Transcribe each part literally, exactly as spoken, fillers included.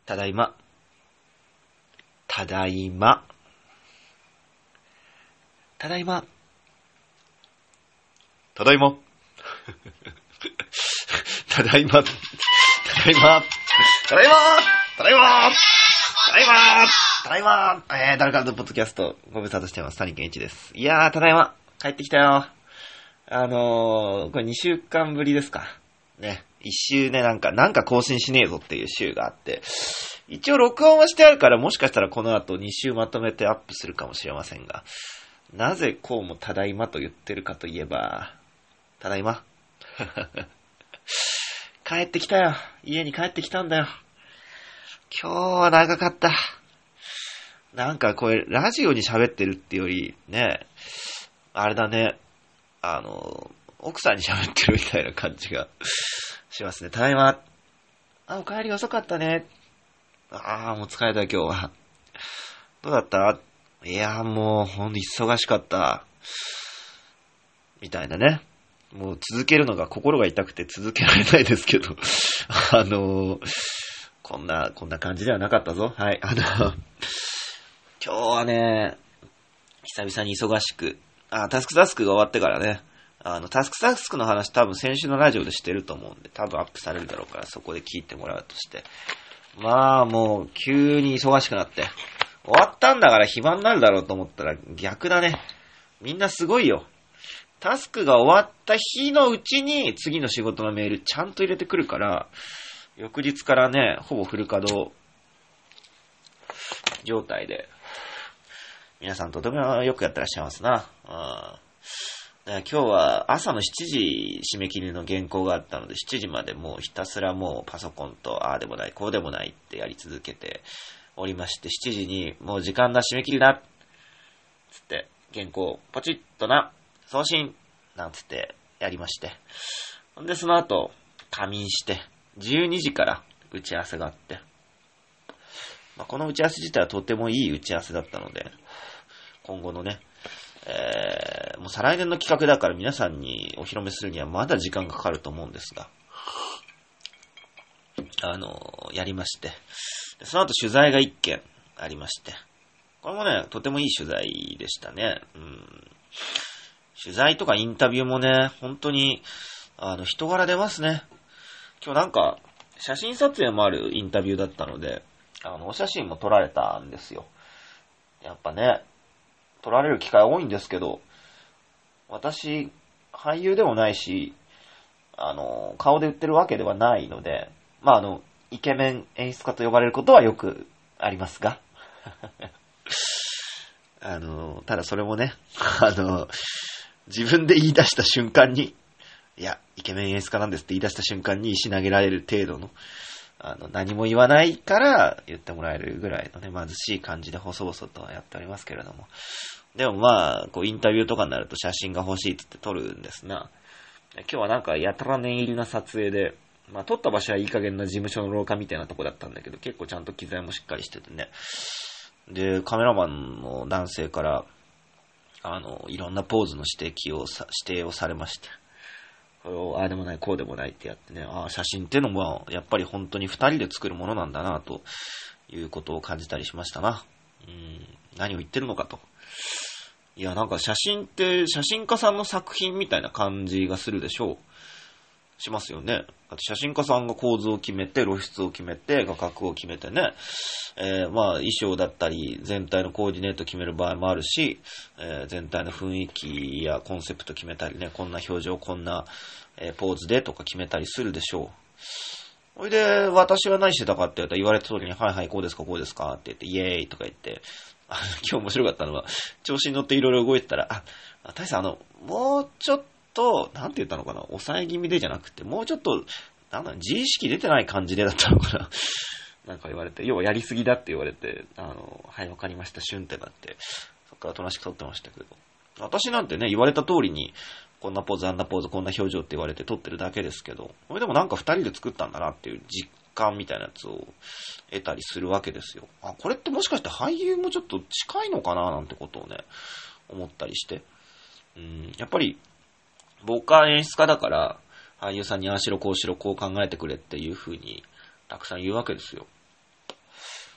ただいま。ただいま。ただいま。ただいま。ただいま。ただいま。ただいま。ただいま。ただいま。ただいま。えー、誰からのポッドキャスト、ご無沙汰してます。谷健一です。いやー、ただいま。帰ってきたよ。あのー、これにしゅうかんぶりですか。ね。一週ね、なんか、なんか更新しねえぞっていう週があって、一応録音はしてあるから、もしかしたらこの後に週まとめてアップするかもしれませんが、なぜこうもただいまと言ってるかといえば、ただいま。帰ってきたよ。家に帰ってきたんだよ。今日は長かった。なんかこれ、ラジオに喋ってるってより、ね、あれだね、あの、奥さんに喋ってるみたいな感じがしますね。ただいま。あ、お帰り遅かったね。ああ、もう疲れた今日は。どうだった？いや、もうほんと忙しかった。みたいなね。もう続けるのが心が痛くて続けられないですけど。あのー、こんな、こんな感じではなかったぞ。はい。あの、今日はね、久々に忙しく、あ、タスクタスクが終わってからね、あの、タスクタスクの話多分先週のラジオでしてると思うんで、多分アップされるだろうからそこで聞いてもらうとして。まあもう急に忙しくなって、終わったんだから暇になるだろうと思ったら逆だね。みんなすごいよ。タスクが終わった日のうちに次の仕事のメールちゃんと入れてくるから、翌日からね、ほぼフル稼働状態で、皆さんとてもよくやってらっしゃいますな。あ今日は朝のしちじ締め切りの原稿があったので、しちじまでもうひたすらもうパソコンとああでもないこうでもないってやり続けておりまして、しちじにもう時間だ締め切りだつって原稿ポチッとな送信なんつってやりまして、ほんでその後仮眠してじゅうにじから打ち合わせがあって、まあ、この打ち合わせ自体はとてもいい打ち合わせだったので、今後のね、えー、もう再来年の企画だから皆さんにお披露目するにはまだ時間がかかると思うんですが、あのやりまして、その後取材がいっけんありまして、これもねとてもいい取材でしたね。うん、取材とかインタビューもね本当にあの人柄出ますね。今日なんか写真撮影もあるインタビューだったので、あのお写真も撮られたんですよ。やっぱね撮られる機会多いんですけど、私俳優でもないし、あの顔で売ってるわけではないので、まああのイケメン演出家と呼ばれることはよくありますがあのただそれもね、あの自分で言い出した瞬間に、いやイケメン演出家なんですって言い出した瞬間に石投げられる程度の、あの何も言わないから言ってもらえるぐらいのね貧しい感じで細々とはやっておりますけれども、でもまあこうインタビューとかになると写真が欲しいって言って撮るんですな。今日はなんかやたら念入りな撮影で、まあ撮った場所はいい加減な事務所の廊下みたいなとこだったんだけど、結構ちゃんと機材もしっかりしててね、でカメラマンの男性からあのいろんなポーズの指摘をさ指定をされまして、これをああでもないこうでもないってやってね、ああ写真っていうのもやっぱり本当に二人で作るものなんだなということを感じたりしましたな。うん、何を言ってるのかと。いやなんか写真って写真家さんの作品みたいな感じがするでしょう。しますよね。だって写真家さんが構図を決めて露出を決めて画角を決めてね、えー、まあ衣装だったり全体のコーディネート決める場合もあるし、えー、全体の雰囲気やコンセプト決めたりね、こんな表情こんな、えー、ポーズでとか決めたりするでしょう。それで私は何してたかって言われた通りに、はいはいこうですかこうですかって言ってイエーイとか言って、あの今日面白かったのは調子に乗っていろいろ動いてたら、あ、大さんあのもうちょっとなんて言ったのかな、抑え気味でじゃなくてもうちょっとなんだ自意識出てない感じでだったのかななんか言われて、要はやりすぎだって言われて、あのはいわかりましたシュンってなって、そっからおとなしく撮ってましたけど、私なんてね言われた通りにこんなポーズあんなポーズこんな表情って言われて撮ってるだけですけど、これでもなんか二人で作ったんだなっていう実感みたいなやつを得たりするわけですよ。あ、これってもしかして俳優もちょっと近いのかななんてことをね思ったりして、うん、やっぱり僕は演出家だから俳優さんにああしろこうしろこう考えてくれっていう風にたくさん言うわけですよ。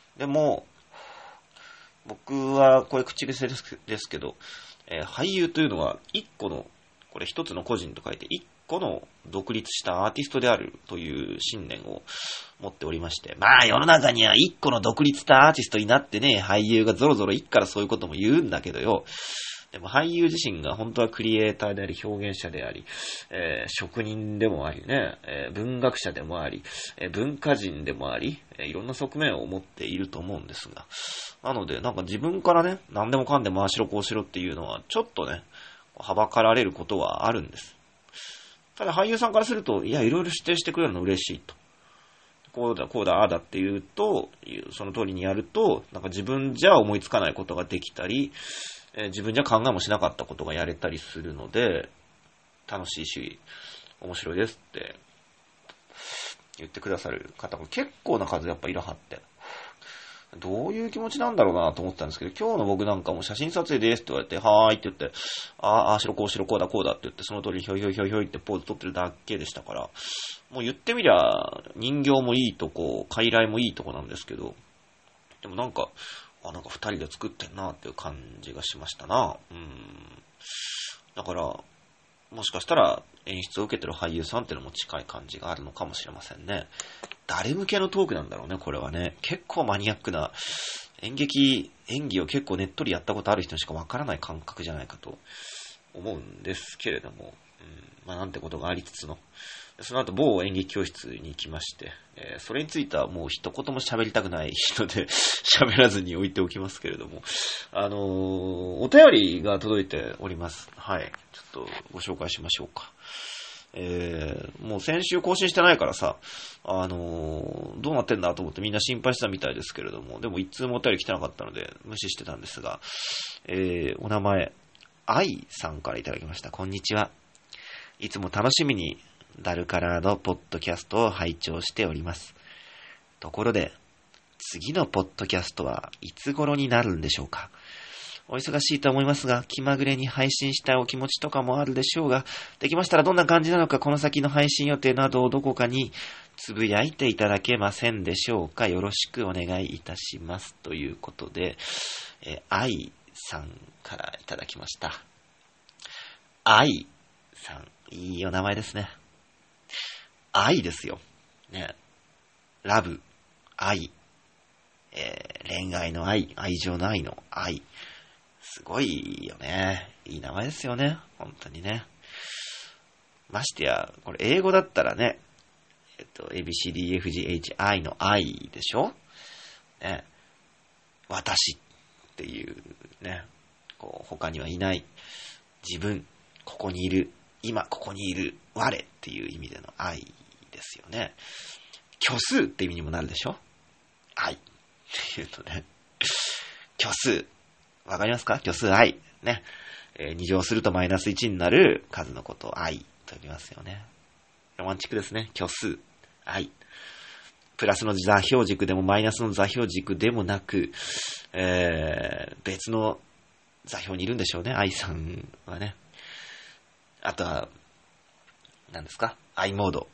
でも、僕はこれ口癖ですですけど、えー、俳優というのは一個の、これ一つの個人と書いて一個の独立したアーティストであるという信念を持っておりまして、まあ世の中には一個の独立したアーティストになってね、俳優がゾロゾロいっからそういうことも言うんだけどよ、でも俳優自身が本当はクリエイターであり表現者であり、えー、職人でもありね、えー、文学者でもあり、えー、文化人でもあり、えー、いろんな側面を持っていると思うんですが、なのでなんか自分からね、何でもかんでもああしろこうしろっていうのはちょっとね、はばかられることはあるんです。ただ俳優さんからすると、いや、いろいろ指定してくれるの嬉しいと。こうだ、こうだ、ああだって言うと、その通りにやると、なんか自分じゃ思いつかないことができたり、えー、自分じゃ考えもしなかったことがやれたりするので、楽しいし、面白いですって言ってくださる方が結構な数やっぱいらはって、どういう気持ちなんだろうなと思ってたんですけど、今日の僕なんかも写真撮影ですって言われて、はーいって言って、ああ、ああしろこうしろこうだこうだって言って、その通りひょいひょいひょいひょいってポーズ撮ってるだけでしたから、もう言ってみりゃ、人形もいいとこ、傀儡もいいとこなんですけど、でもなんか、あ、なんか二人で作ってんなっていう感じがしましたな。うん。だから、もしかしたら演出を受けてる俳優さんっていうのも近い感じがあるのかもしれませんね。誰向けのトークなんだろうね、これはね。結構マニアックな、演劇、演技を結構ねっとりやったことある人にしかわからない感覚じゃないかと思うんですけれども、うん、まあなんてことがありつつの、その後某演劇教室に行きまして、えー、それについてはもう一言も喋りたくないので喋らずに置いておきますけれども、あのー、お便りが届いております。はい。ちょっとご紹介しましょうか。えー、もう先週更新してないからさ、あのー、どうなってんだと思ってみんな心配したみたいですけれども、でも一通もお便り来てなかったので無視してたんですが、えー、お名前、愛さんからいただきました。こんにちは。いつも楽しみにダルカラーのポッドキャストを拝聴しております。ところで、次のポッドキャストはいつ頃になるんでしょうか。お忙しいと思いますが、気まぐれに配信したいお気持ちとかもあるでしょうが、できましたらどんな感じなのか、この先の配信予定などをどこかにつぶやいていただけませんでしょうか。よろしくお願いいたします。ということで、え愛さんからいただきました。愛さん、いいお名前ですね。愛ですよ。ね。ラブ、愛、えー、恋愛の愛、愛情の愛の愛。すごいよね。いい名前ですよね。本当にね。ましてや、これ英語だったらね、えっと、エービーシーディーエフジーエイチアイ の愛でしょね。私っていうね、こう、他にはいない自分、ここにいる、今ここにいる我っていう意味での愛ですよね。虚数って意味にもなるでしょ。愛っていうとね、虚数わかりますか？虚数愛ね、えー、に乗するとマイナスいちになる数のことを愛と呼びますよね。ロマンチックですね。虚数愛、プラスの座標軸でもマイナスの座標軸でもなく、えー、別の座標にいるんでしょうね。愛さんはね。あとは何ですか、 i モード、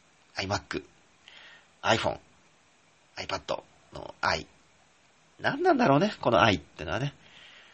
iMac、 iPhone、 iPad の愛、何なんだろうね、この愛ってのはね。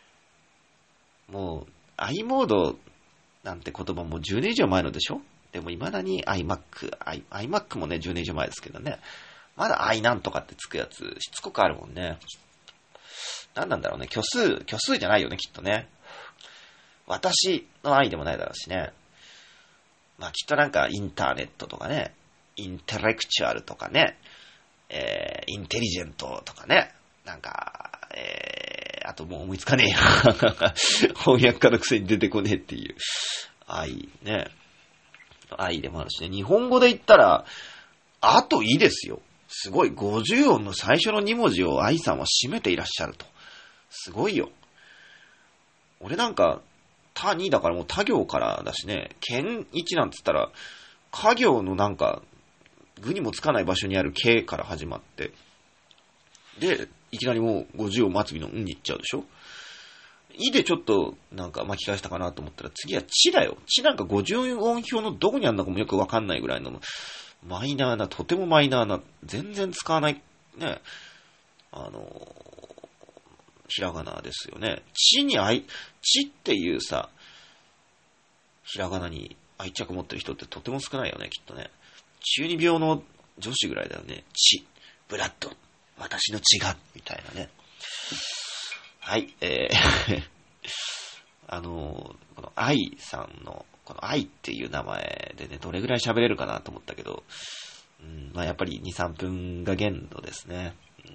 もう i モードなんて言葉もじゅうねん以上前のでしょ。でも未だに iMac、I、iMac もねじゅうねん以上前ですけどね、まだ i なんとかってつくやつしつこくあるもんね。何なんだろうね、虚数、虚数じゃないよねきっとね。私の愛でもないだろうしね。まあきっとなんかインターネットとかね、インテレクチュアルとかね、えー、インテリジェントとかね、なんか、えー、あともう思いつかねえよ。翻訳家のくせに出てこねえっていう愛ね。愛でもあるしね。日本語で言ったら、あといいですよ。すごい。ごじゅう音の最初のに文字を愛さんは占めていらっしゃると。すごいよ。俺なんか、他にだからもう他行からだしね。県一なんつったら、家行のなんか、具にもつかない場所にある家から始まって、で、いきなりもうごじゅう音末尾のんに行っちゃうでしょ。いでちょっとなんか巻き返したかなと思ったら、次はちだよ。ちなんかごじゅう音表のどこにあるのかもよくわかんないぐらいのマイナーな、とてもマイナーな、全然使わないね、 あの、ひらがなですよね。地に愛、地っていうさ、ひらがなに愛着持ってる人ってとても少ないよね、きっとね。中二病の女子ぐらいだよね。地、ブラッド、私の血が、みたいなね。はい、えー、あの、この愛さんの、この愛っていう名前でね、どれぐらい喋れるかなと思ったけど、うん、まあやっぱりに、さんぷんが限度ですね。うん、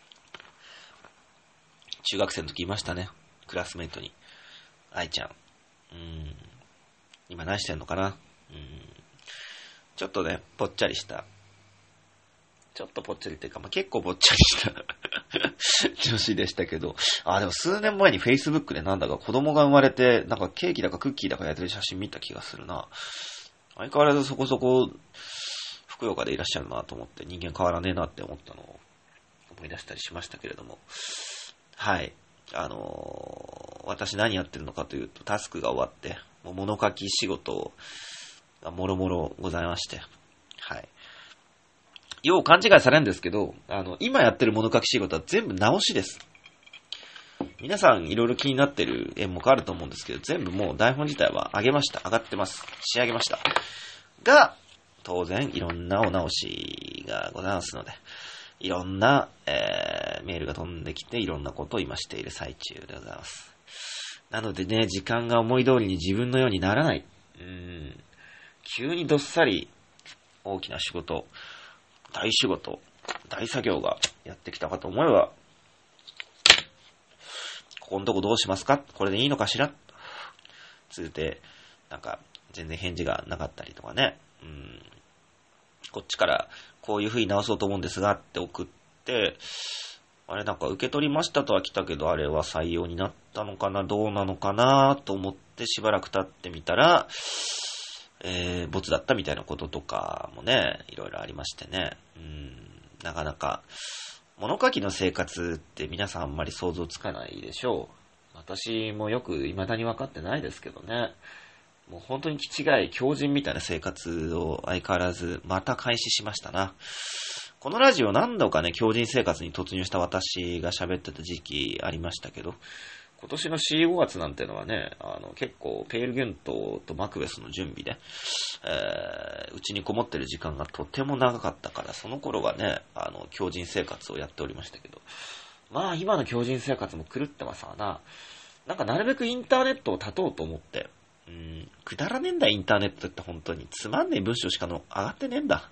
中学生の時いましたね。クラスメイトに。愛ちゃん。うん、今何してんのかな。うん、ちょっとね、ぽっちゃりした。ちょっとぽっちゃりっていうか、まあ、結構ぽっちゃりした女子でしたけど、あ、でも数年前に Facebook でなんだか子供が生まれて、なんかケーキだかクッキーだかやってる写真見た気がするな。相変わらずそこそこ、ふくよかでいらっしゃるなと思って、人間変わらねえなって思ったのを思い出したりしましたけれども。はい。あのー、私何やってるのかというと、タスクが終わって、もう物書き仕事がもろもろございまして、はい。よう勘違いされるんですけど、あの、今やってる物書き仕事は全部直しです。皆さんいろいろ気になってる演目あると思うんですけど、全部もう台本自体は上げました。上がってます。仕上げました。が、当然いろんなお直しがございますので、いろんな、えー、メールが飛んできて、いろんなことを今している最中でございます。なのでね、時間が思い通りに自分のようにならない。うーん、急にどっさり大きな仕事、大仕事、大作業がやってきたかと思えば、ここのとこどうしますか？これでいいのかしら？つうて、なんか、全然返事がなかったりとかね。うん、こっちから、こういう風に直そうと思うんですがって送って、あれなんか受け取りましたとは来たけど、あれは採用になったのかな？どうなのかな？と思ってしばらく経ってみたら、えー、ボツだったみたいなこととかもね、いろいろありましてね。うん、なかなか、物書きの生活って皆さんあんまり想像つかないでしょう。私もよく未だに分かってないですけどね。もう本当に気違い、強靭みたいな生活を相変わらずまた開始しましたな。このラジオ何度かね、強靭生活に突入した私が喋ってた時期ありましたけど、今年のし、ごがつなんてのはね、あの結構ペールギュントとマクベスの準備で、えー、うちにこもってる時間がとても長かったから、その頃はね、あの強靭生活をやっておりましたけど、まあ今の強靭生活も狂ってますわな。なんかなるべくインターネットを断とうと思って、うーん、くだらねえんだインターネットって本当につまんねえ文章しかの上がってねえんだ。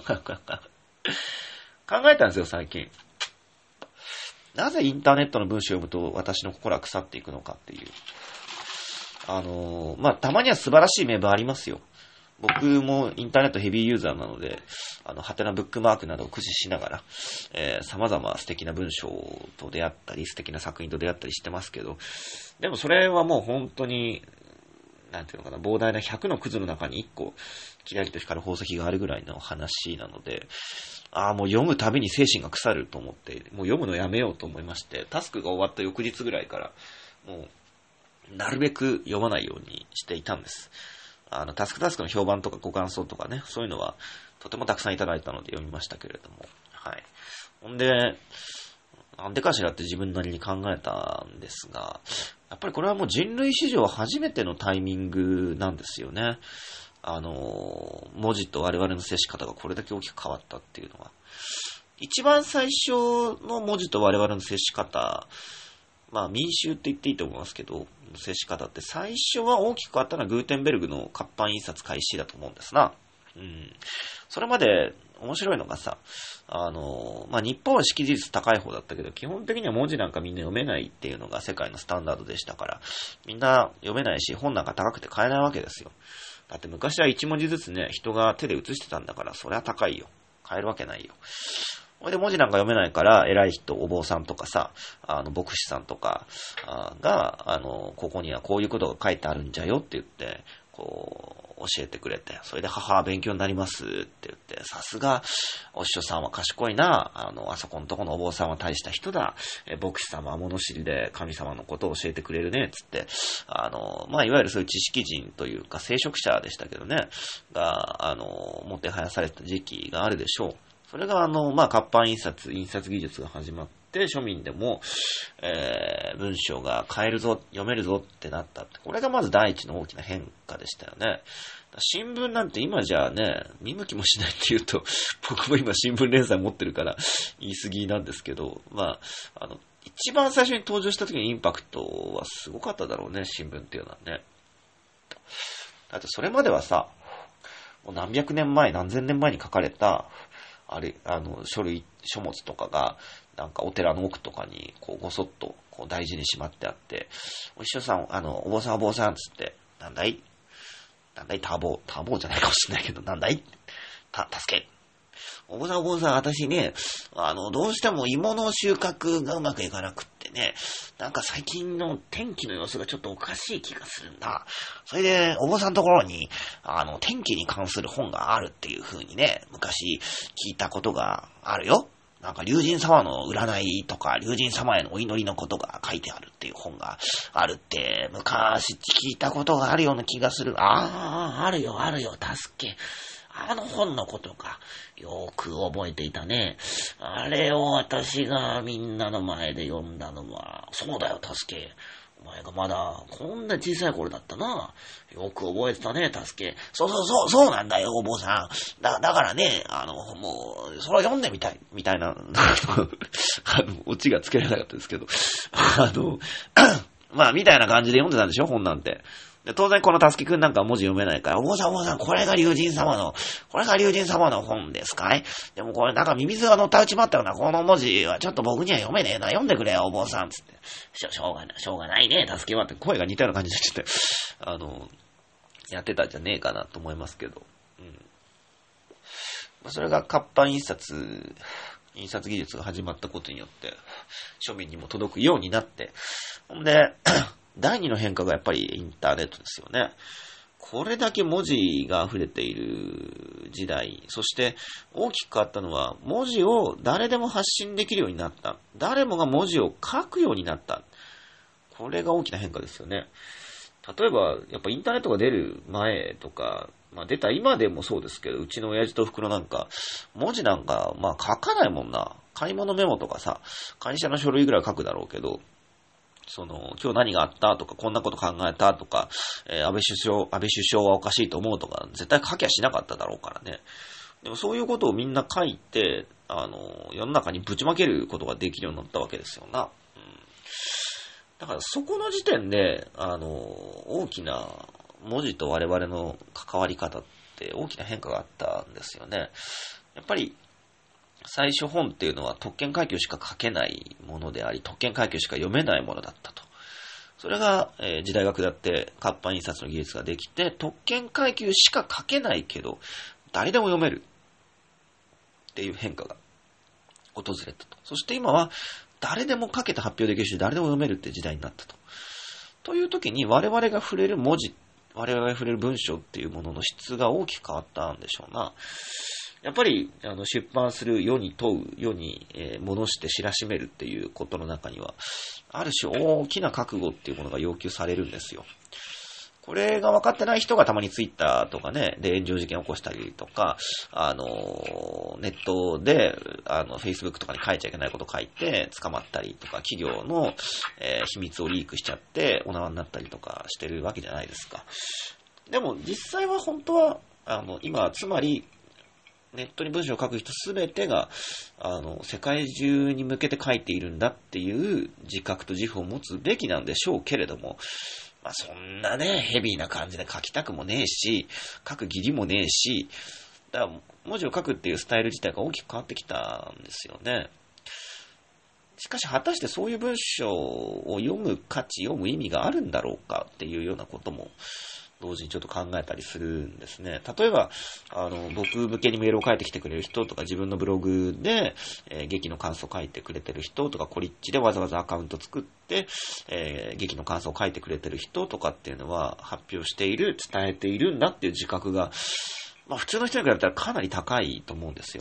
考えたんですよ最近。なぜインターネットの文章を読むと私の心は腐っていくのかっていう。あのー、まあ、たまには素晴らしい名文ありますよ。僕もインターネットヘビーユーザーなので、あの、ハテナブックマークなどを駆使しながら、えー、様々素敵な文章と出会ったり、素敵な作品と出会ったりしてますけど、でもそれはもう本当に、なんていうのかな、膨大なひゃくのクズの中にいっこ、キラリと光る宝石があるぐらいの話なので、ああ、もう読むたびに精神が腐ると思って、もう読むのやめようと思いまして、タスクが終わった翌日ぐらいから、もう、なるべく読まないようにしていたんです。あの、タスクタスクの評判とかご感想とかね、そういうのは、とてもたくさんいただいたので読みましたけれども、はい。ほんで、なんでかしらって自分なりに考えたんですが、やっぱりこれはもう人類史上初めてのタイミングなんですよね。あの、文字と我々の接し方がこれだけ大きく変わったっていうのは。一番最初の文字と我々の接し方、まあ民衆って言っていいと思いますけど、接し方って最初は大きく変わったのはグーテンベルグの活版印刷開始だと思うんですな。うん。それまで面白いのがさ、あの、まあ、日本は識字率高い方だったけど、基本的には文字なんかみんな読めないっていうのが世界のスタンダードでしたから、みんな読めないし、本なんか高くて買えないわけですよ。だって昔はいち文字ずつね、人が手で写してたんだから、それは高いよ。買えるわけないよ。それで文字なんか読めないから、偉い人、お坊さんとかさ、あの、牧師さんとかが、あの、ここにはこういうことが書いてあるんじゃよって言って、こう、教えてくれて、それで母は勉強になりますって言って、さすが、お師匠さんは賢いな、あの、あそこのとこのお坊さんは大した人だ、え牧師様は物知りで神様のことを教えてくれるね、つって、あの、まあ、いわゆるそういう知識人というか、聖職者でしたけどね、が、あの、もてはやされた時期があるでしょう。 それがあの、まあ、活版印刷、印刷技術が始まって、庶民でも、えー、文章が変えるぞ、読めるぞってなったって。これがまず第一の大きな変化でしたよね。新聞なんて今じゃね、見向きもしないって言うと、僕も今新聞連載持ってるから言い過ぎなんですけど、まあ、あの、一番最初に登場した時のインパクトはすごかっただろうね、新聞っていうのはね。だってそれまではさ、もう何百年前、何千年前に書かれた、あれ、あの、書類、書物とかが、なんかお寺の奥とかに、こう、ごそっと、こう、大事にしまってあって、お師匠さん、あの、お坊さんお坊さん、つって、なんだいなんだいターボー、ターボーじゃないかもしれないけど、なんだいた、助け。お坊さんお坊さん、私ね、あの、どうしても芋の収穫がうまくいかなくってね、なんか最近の天気の様子がちょっとおかしい気がするんだ。それで、お坊さんのところに、あの、天気に関する本があるっていう風にね、昔聞いたことがあるよ。なんか、龍神様の占いとか、龍神様へのお祈りのことが書いてあるっていう本があるって、昔聞いたことがあるような気がする。ああ、あるよ、あるよ、助け。あの本のことか。よく覚えていたね。あれを私がみんなの前で読んだのは、そうだよ、助け。お前がまだ、こんな小さい頃だったな。よく覚えてたね、助け。そうそうそう、そうなんだよ、お坊さん。だ、だからね、あの、もう、それを読んでみたい、みたいな、あの、オチがつけられなかったですけど、あの、まあ、みたいな感じで読んでたんでしょ、本なんて。で当然このたすきくんなんか文字読めないから、お坊さんお坊さん、これが龍神様の、これが龍神様の本ですかい？でもこれなんかミミズが乗ったうちまったような、この文字はちょっと僕には読めねえな、読んでくれよ、お坊さん、つって。しょ、しょうがない、しょうがないね、たすきはって声が似たような感じになっちゃって、あの、やってたんじゃねえかなと思いますけど。うん。それが活版印刷、印刷技術が始まったことによって、庶民にも届くようになって、ほんで、第二の変化がやっぱりインターネットですよね。これだけ文字が溢れている時代、そして大きく変わったのは、文字を誰でも発信できるようになった。誰もが文字を書くようになった。これが大きな変化ですよね。例えば、やっぱインターネットが出る前とか、まあ出た今でもそうですけど、うちの親父と袋なんか、文字なんか、まあ書かないもんな。買い物メモとかさ、会社の書類ぐらい書くだろうけど、その、今日何があったとか、こんなこと考えたとか、えー、安倍首相、安倍首相はおかしいと思うとか、絶対書きゃしなかっただろうからね。でもそういうことをみんな書いて、あの、世の中にぶちまけることができるようになったわけですよな。うん、だからそこの時点で、あの、大きな文字と我々の関わり方って大きな変化があったんですよね。やっぱり、最初本っていうのは特権階級しか書けないものであり、特権階級しか読めないものだったと。それが、えー、時代が下って活版印刷の技術ができて、特権階級しか書けないけど、誰でも読めるっていう変化が訪れたと。そして今は、誰でも書けて発表できるし、誰でも読めるって時代になったと。という時に我々が触れる文字、我々が触れる文章っていうものの質が大きく変わったんでしょうな。やっぱりあの出版する世に問う、世に、えー、戻して知らしめるっていうことの中には、ある種大きな覚悟っていうものが要求されるんですよ。これが分かってない人がたまにツイッターとかね、で炎上事件を起こしたりとか、あの、ネットで、あの、Facebook とかに書いちゃいけないこと書いて捕まったりとか、企業の、えー、秘密をリークしちゃってお縄になったりとかしてるわけじゃないですか。でも実際は本当は、あの、今、つまり、ネットに文章を書く人すべてが、あの、世界中に向けて書いているんだっていう自覚と自負を持つべきなんでしょうけれども、まあそんなね、ヘビーな感じで書きたくもねえし、書く義理もねえし、だから文字を書くっていうスタイル自体が大きく変わってきたんですよね。しかし果たしてそういう文章を読む価値、読む意味があるんだろうかっていうようなことも、同時にちょっと考えたりするんですね。例えば、あの、僕向けにメールを書いてきてくれる人とか、自分のブログで、えー、劇の感想を書いてくれてる人とか、コリッチでわざわざアカウント作って、えー、劇の感想を書いてくれてる人とかっていうのは、発表している、伝えているんだっていう自覚が、まあ普通の人に比べたらかなり高いと思うんですよ。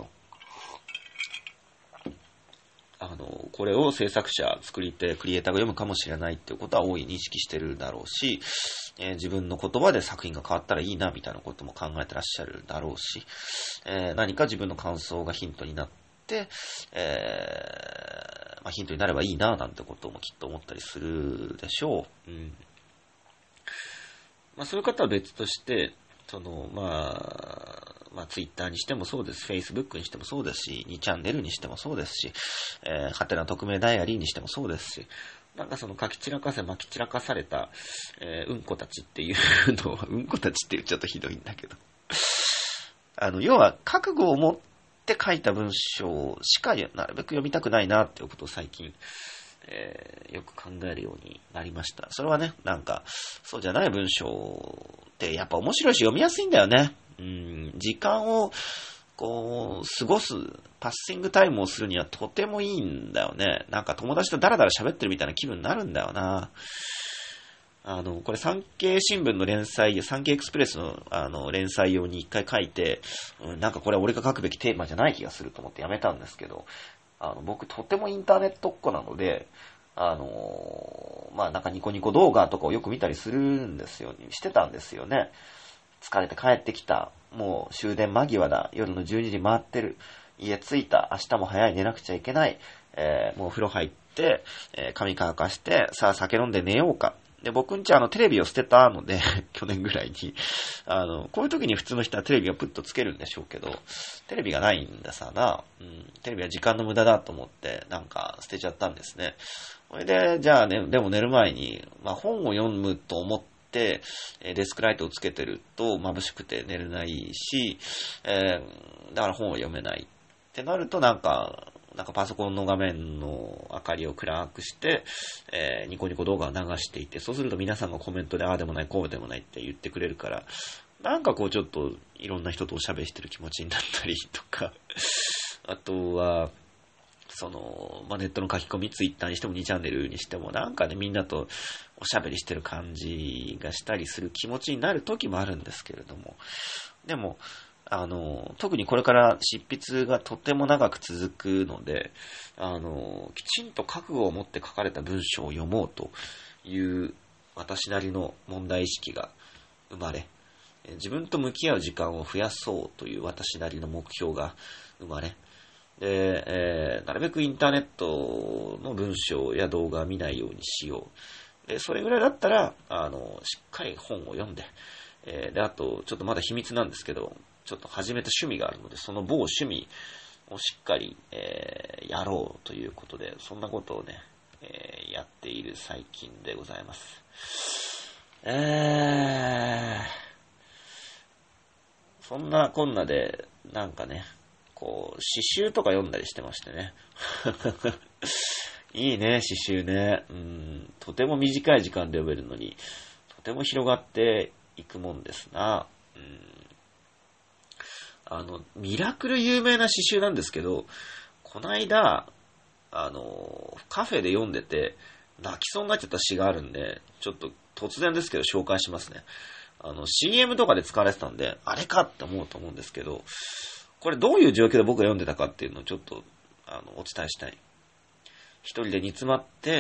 あの、これを制作者、作り手、クリエイターが読むかもしれないっていうことは大いに意識してるだろうし、 えー、自分の言葉で作品が変わったらいいなみたいなことも考えてらっしゃるだろうし、えー、何か自分の感想がヒントになって、えーまあ、ヒントになればいいななんてこともきっと思ったりするでしょう。うんまあ、そういう方は別として、その、まあ、まあ、ツイッターにしてもそうです。フェイスブックにしてもそうですし、にチャンネルにしてもそうですし、えー、はてな匿名ダイアリーにしてもそうですし、なんかその書き散らかせ、巻き散らかされた、えー、うんこたちっていうのは、うんこたちっていうちょっとひどいんだけど。あの、要は、覚悟を持って書いた文章しかなるべく読みたくないなっていうことを最近、えー、よく考えるようになりました。それはね、なんか、そうじゃない文章ってやっぱ面白いし読みやすいんだよね。うん、時間を、こう、過ごす、パッシングタイムをするにはとてもいいんだよね。なんか友達とダラダラ喋ってるみたいな気分になるんだよな。あの、これ産経新聞の連載、産経エクスプレスのあの連載用に一回書いて、うん、なんかこれ俺が書くべきテーマじゃない気がすると思ってやめたんですけど、あの僕とてもインターネットっ子なので、あのまあなんかニコニコ動画とかをよく見たりするんですよ、してたんですよね。疲れて帰ってきた、もう終電間際だ、夜のじゅうにじ回ってる、家着いた、明日も早い寝なくちゃいけない、えー、もう風呂入って、えー、髪乾かして、さあ酒飲んで寝ようか。で、僕んちあのテレビを捨てたので、去年ぐらいに、あの、こういう時に普通の人はテレビをプッとつけるんでしょうけど、テレビがないんださな、うん、テレビは時間の無駄だと思って、なんか捨てちゃったんですね。それで、じゃあね、でも寝る前に、まあ本を読むと思って、デスクライトをつけてると眩しくて寝れないし、えー、だから本を読めないってなるとなんか、なんかパソコンの画面の明かりを暗くして、えー、ニコニコ動画を流していて、そうすると皆さんがコメントでああでもないこうでもないって言ってくれるから、なんかこうちょっといろんな人とおしゃべりしてる気持ちになったりとか、あとは、その、まあ、ネットの書き込み、ツイッターにしてもにチャンネルにしても、なんかね、みんなとおしゃべりしてる感じがしたりする気持ちになる時もあるんですけれども、でも、あの、特にこれから執筆がとても長く続くので、あの、きちんと覚悟を持って書かれた文章を読もうという私なりの問題意識が生まれ、自分と向き合う時間を増やそうという私なりの目標が生まれ、で、えー、なるべくインターネットの文章や動画を見ないようにしよう。で、それぐらいだったら、あの、しっかり本を読んで、えー、で、あと、ちょっとまだ秘密なんですけど、ちょっと始めた趣味があるので、その某趣味をしっかり、えー、やろうということで、そんなことをね、えー、やっている最近でございます。えー、そんなこんなで、なんかね、こう、詩集とか読んだりしてましてね。いいね、詩集ね。うん、とても短い時間で読めるのに、とても広がっていくもんですな。うん、あの、ミラクル有名な詩集なんですけど、こないだ、あの、カフェで読んでて、泣きそうになっちゃった詩があるんで、ちょっと突然ですけど紹介しますね。あの、シーエム とかで使われてたんで、あれかって思うと思うんですけど、これどういう状況で僕が読んでたかっていうのをちょっと、あの、お伝えしたい。一人で煮詰まって、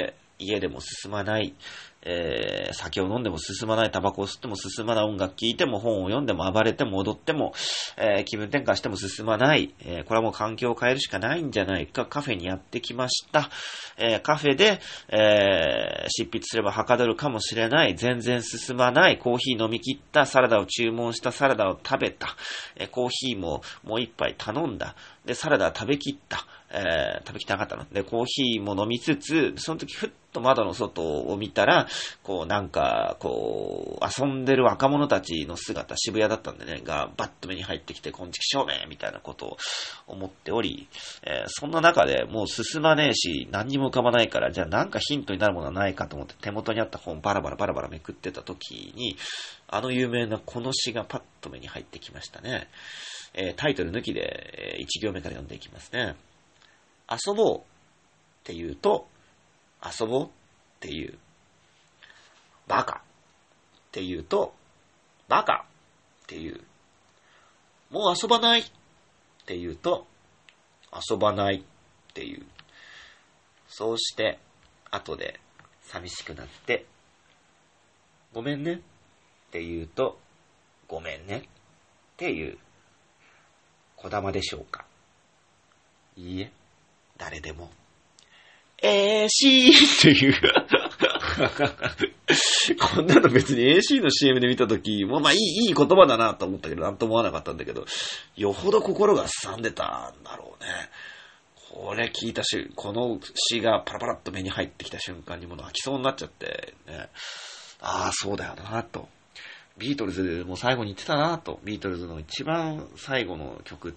家でも進まない、えー、酒を飲んでも進まない、タバコを吸っても進まない、音楽聴いても本を読んでも暴れても踊っても、えー、気分転換しても進まない、えー、これはもう環境を変えるしかないんじゃないか、カフェにやってきました。えー、カフェで、えー、執筆すればはかどるかもしれない、全然進まない、コーヒー飲み切った、サラダを注文した、サラダを食べた、えー、コーヒーももう一杯頼んだ、で、サラダ食べきった、えー、食べきってなかったの。で、コーヒーも飲みつつ、その時ふっと窓の外を見たら、こうなんか、こう、遊んでる若者たちの姿、渋谷だったんでね、がバッと目に入ってきて、こんちきしょうめみたいなことを思っており、えー、そんな中でもう進まねえし、何にも浮かばないから、じゃあなんかヒントになるものはないかと思って手元にあった本バラバラバラバラめくってた時に、あの有名なこの詩がパッと目に入ってきましたね。えー、タイトル抜きで、えー、いち行目から読んでいきますね。遊ぼうって言うと、遊ぼうって言う。バカって言うと、バカって言う。もう遊ばないって言うと、遊ばないって言う。そうして、後で寂しくなって、ごめんねっって言うと、ごめんねっていうこだまでしょうか。いいえ、誰でも。エーシー っていう。こんなの別に エーシー の シーエム で見たとき、もうまあいい、いい言葉だなと思ったけど、なんとも思わなかったんだけど、よほど心がすさんでたんだろうね。これ聞いたし、この詩がパラパラっと目に入ってきた瞬間にもう泣きそうになっちゃってね。ああ、そうだよなと。ビートルズも最後に言ってたなと。ビートルズの一番最後の曲って、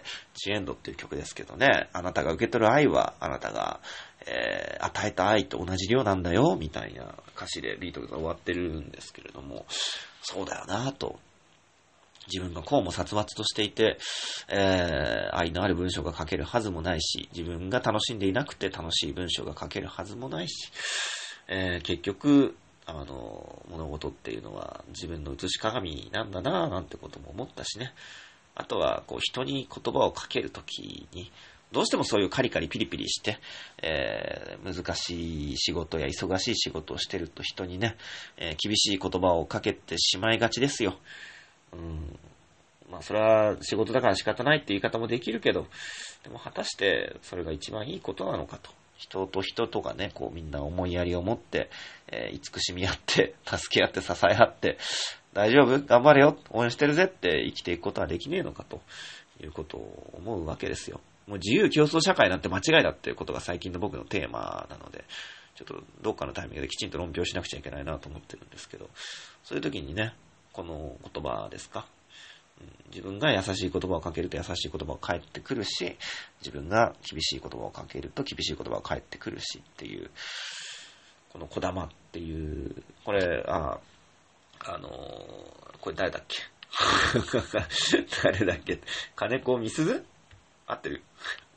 ジエンドっていう曲ですけどね。あなたが受け取る愛は、あなたが、えー、与えた愛と同じ量なんだよ、みたいな歌詞でビートルズは終わってるんですけれども、そうだよなと。自分がこうも殺伐としていて、えー、愛のある文章が書けるはずもないし、自分が楽しんでいなくて楽しい文章が書けるはずもないし、えー、結局、あの、物事っていうのは自分の映し鏡なんだなぁなんてことも思ったしね。あとは、こう、人に言葉をかけるときに、どうしてもそういうカリカリピリピリして、えー、難しい仕事や忙しい仕事をしてると人にね、えー、厳しい言葉をかけてしまいがちですよ。うん。まあ、それは仕事だから仕方ないって言い方もできるけど、でも果たしてそれが一番いいことなのかと。人と人とがね、こうみんな思いやりを持って、えー、慈しみ合って、助け合って支え合って、大丈夫？頑張れよ！応援してるぜって生きていくことはできねえのかということを思うわけですよ。もう自由競争社会なんて間違いだっていうことが最近の僕のテーマなので、ちょっとどっかのタイミングできちんと論評しなくちゃいけないなと思ってるんですけど、そういう時にね、この言葉ですか。自分が優しい言葉をかけると優しい言葉が返ってくるし、自分が厳しい言葉をかけると厳しい言葉が返ってくるしっていう、このこだまっていう、これ、あ、あのー、これ誰だっけ誰だっけ金子みすず合ってる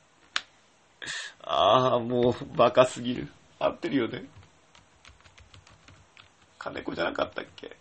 ああ、もうバカすぎる。合ってるよね。金子じゃなかったっけ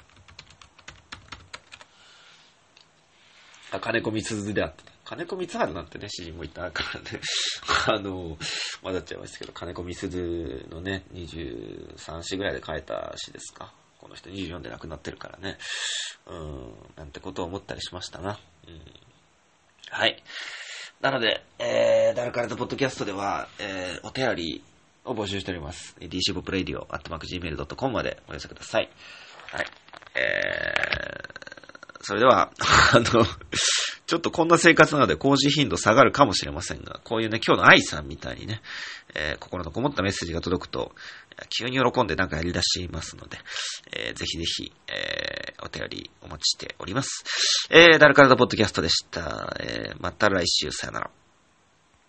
あ、金子みすずであった。金子光晴なんてね、詩人もいたからね。あの、混ざっちゃいましたけど、金子みすずのね、にじゅうさんしぐらいで書いた詩ですか。この人にじゅうよんで亡くなってるからね。うん、なんてことを思ったりしましたな。うん、はい。なので、えー、ダルカレとポッドキャストでは、えー、お便りを募集しております。ディーシー ポップレディオアットマークジーメールドットコム までお寄せください。はい。えー、それでは、あの、ちょっとこんな生活なので更新頻度下がるかもしれませんが、こういうね、今日の愛さんみたいにね、えー、心のこもったメッセージが届くと、急に喜んでなんかやり出しますので、えー、ぜひぜひ、えー、お便りお待ちしております。えー、ダルカレとポッドキャストでした。えー、また来週、さよなら。